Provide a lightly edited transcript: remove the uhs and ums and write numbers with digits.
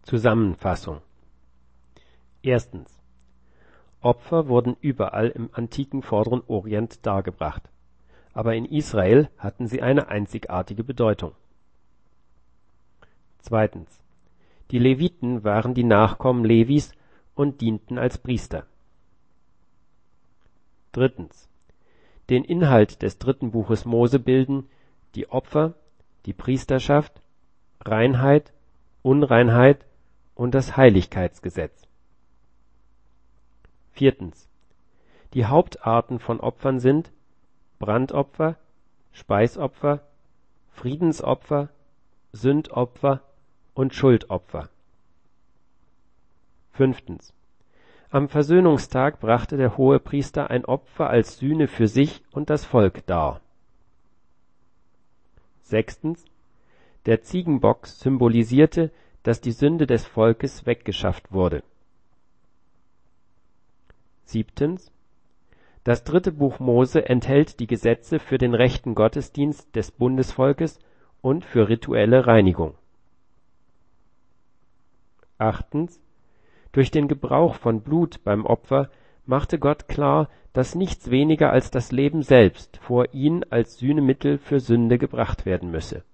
Zusammenfassung. Erstens. Opfer wurden überall im antiken Vorderen Orient dargebracht, aber in Israel hatten sie eine einzigartige Bedeutung. Zweitens. Die Leviten waren die Nachkommen Levis und dienten als Priester. Drittens. Den Inhalt des 3. Buches Mose bilden die Opfer, die Priesterschaft, Reinheit, Unreinheit und das Heiligkeitsgesetz. Viertens. Die Hauptarten von Opfern sind Brandopfer, Speisopfer, Friedensopfer, Sündopfer und Schuldopfer. Fünftens. Am Versöhnungstag brachte der Hohepriester ein Opfer als Sühne für sich und das Volk dar. Sechstens. Der Ziegenbock symbolisierte, dass die Sünde des Volkes weggeschafft wurde. Siebtens. Das 3. Buch Mose enthält die Gesetze für den rechten Gottesdienst des Bundesvolkes und für rituelle Reinigung. Achtens. Durch den Gebrauch von Blut beim Opfer machte Gott klar, dass nichts weniger als das Leben selbst vor ihn als Sühnemittel für Sünde gebracht werden müsse.